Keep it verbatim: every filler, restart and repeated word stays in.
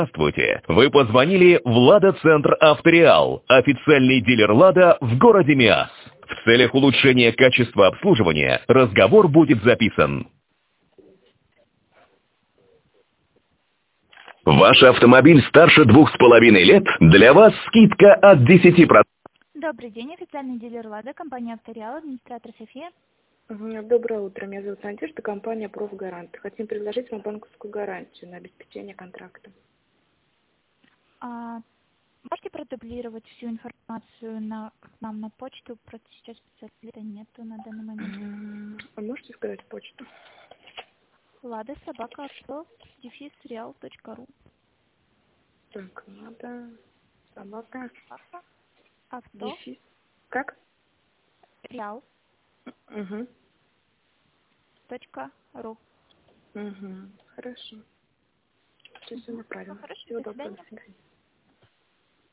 Здравствуйте. Вы позвонили в Лада-центр Авториал, официальный дилер Лада в городе Миас. В целях улучшения качества обслуживания разговор будет записан. Ваш автомобиль старше двух с половиной лет? Для вас скидка от десяти процентов. Добрый день, официальный дилер Лада, компания Авториал, администратор София. Мгм. Доброе утро, меня зовут Надежда, компания «Профгарант». Хотим предложить вам банковскую гарантию на обеспечение контракта. А, можете продублировать всю информацию на, к нам на почту? Просто сейчас специалиста нету на данный момент. М, А можете сказать почту? Лада собака авто дефис реал точка ру. Так, надо... Собака... Собака авто Дефис... Как? реал Угу. точка ру. Угу. Хорошо. Все, все направим. Хорошо, Всего до доброго, свидания. до свидания.